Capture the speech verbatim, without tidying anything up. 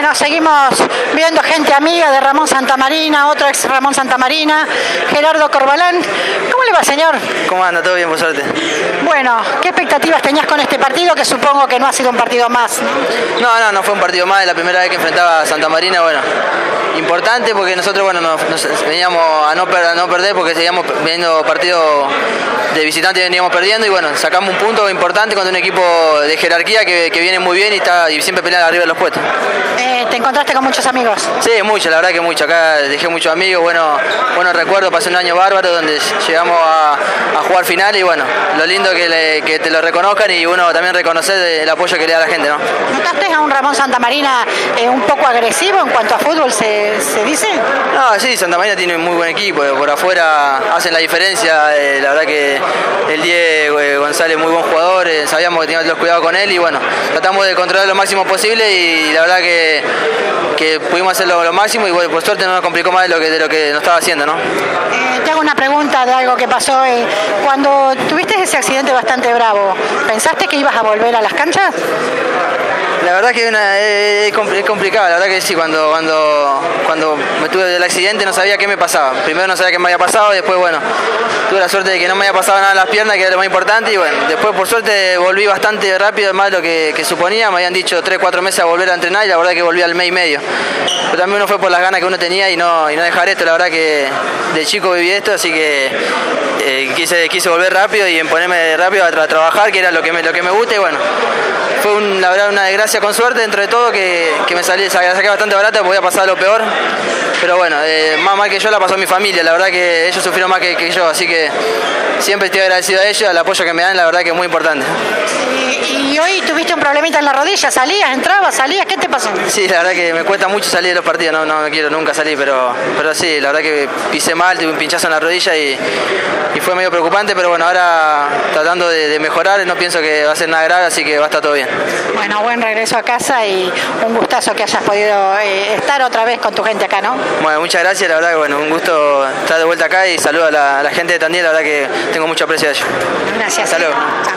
Bueno, seguimos viendo gente amiga de Ramón Santamarina, otro ex Ramón Santamarina, Gerardo Corbalán. ¿Cómo le va, señor? ¿Cómo anda? ¿Todo bien, por suerte? Bueno, ¿qué expectativas tenías con este partido, que supongo que no ha sido un partido más, ¿no? No, no, no fue un partido más, es la primera vez que enfrentaba a Santamarina, bueno, importante porque nosotros, bueno, nos, nos veníamos a no, per, a no perder porque seguíamos viendo partidos de visitante, veníamos perdiendo y bueno, sacamos un punto importante contra un equipo de jerarquía que, que viene muy bien y, está, y siempre pelea arriba de los puestos. Eh, ¿Te encontraste con muchos amigos? Sí, mucho, la verdad que mucho. Acá dejé muchos amigos, bueno, buenos recuerdos, pasé un año bárbaro donde llegamos a, a jugar final y bueno, lo lindo que, le, que te lo reconozcan y uno también reconocer el apoyo que le da a la gente, ¿no? ¿Notaste a un Ramón Santamarina eh, un poco agresivo en cuanto a fútbol se, se dice? No, sí, Santamarina tiene un muy buen equipo, por afuera hacen la diferencia, eh, la verdad que el Diego eh, González muy buen jugador, eh, sabíamos que teníamos los cuidados con él y bueno, tratamos de controlar lo máximo posible y la verdad que, que pudimos hacerlo lo máximo y bueno, por suerte no nos complicó más de lo que, de lo que nos estaba haciendo, ¿no? Eh, te hago una pregunta de algo que pasó. Eh, cuando tuviste ese accidente bastante bravo, ¿pensaste que ibas a volver a las canchas? La verdad que una, es, es complicado, la verdad que sí, cuando, cuando, cuando me tuve del accidente no sabía qué me pasaba. Primero no sabía qué me había pasado y después, bueno, tuve la suerte de que no me había pasado nada en las piernas, que era lo más importante, y bueno, después por suerte volví bastante rápido, más de lo que, que suponía. Me habían dicho tres, cuatro meses a volver a entrenar y la verdad que volví al mes y medio. Pero también uno fue por las ganas que uno tenía y no, y no dejar esto, la verdad que de chico viví esto, así que eh, quise, quise volver rápido y en ponerme rápido a, tra a trabajar, que era lo que me, lo que me gusta y bueno. Fue un, la verdad una desgracia con suerte dentro de todo que, que me salí, la saqué bastante barata, podía pasar lo peor, pero bueno, eh, más mal que yo la pasó mi familia, la verdad que ellos sufrieron más que, que yo, así que siempre estoy agradecido a ellos, al apoyo que me dan, la verdad que es muy importante. Y, y hoy tuviste un problemita en la rodilla, salías, entrabas, salías, ¿qué te pasó? Sí, la verdad que me cuesta mucho salir de los partidos, no, no quiero nunca salir, pero, pero sí, la verdad que pisé mal, tuve un pinchazo en la rodilla y, y fue medio preocupante, pero bueno, ahora tratando de, de mejorar, no pienso que va a ser nada grave, así que va a estar todo bien. Bueno, buen regreso a casa y un gustazo que hayas podido eh, estar otra vez con tu gente acá, ¿no? Bueno, muchas gracias, la verdad que bueno, un gusto estar de vuelta acá y saludo a la, a la gente de Tandil, la verdad que tengo mucho aprecio a ellos. Gracias. Hasta luego.